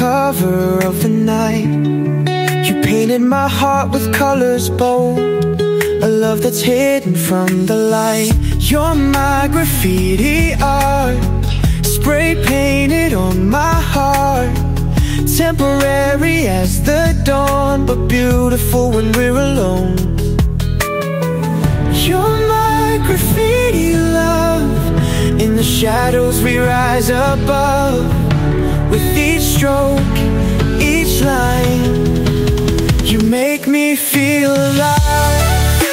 cover of the night. You painted my heart with colors bold, a love that's hidden from the light. You're my graffiti art, spray painted on my heart. Temporary as the dawn, but beautiful when we're alone. You're my graffiti love, in the shadows we rise above. With each stroke, each line, you make me feel alive.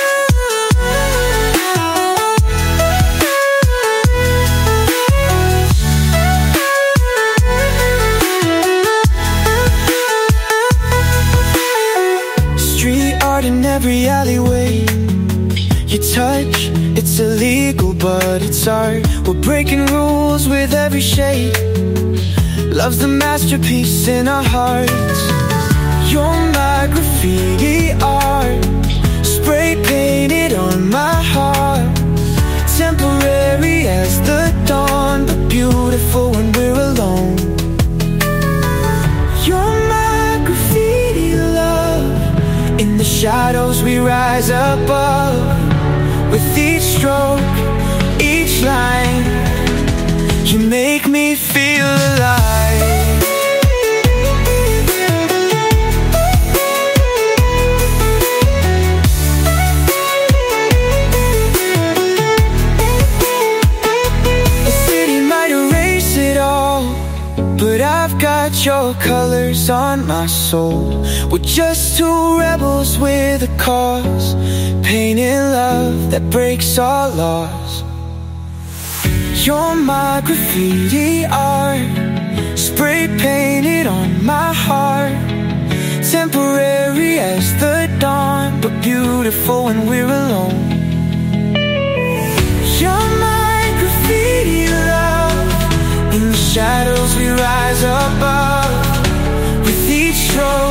Street art in every alleyway. You touch, it's illegal, but it's art. We're breaking rules with every shade. Love's the masterpiece in our hearts. You're my graffiti art, spray painted on my heart. Temporary as the dawn, but beautiful when we're alone. You're my graffiti love, in the shadows we rise above. With each stroke, each line, you make me feel alive. The city might erase it all, but I've got your colors on my soul. We're just two rebels with a cause, painting love that breaks all laws. You're my graffiti art, spray painted on my heart. Temporary as the dawn, but beautiful when we're alone. You're my graffiti love, in the shadows we rise above. With each stroke,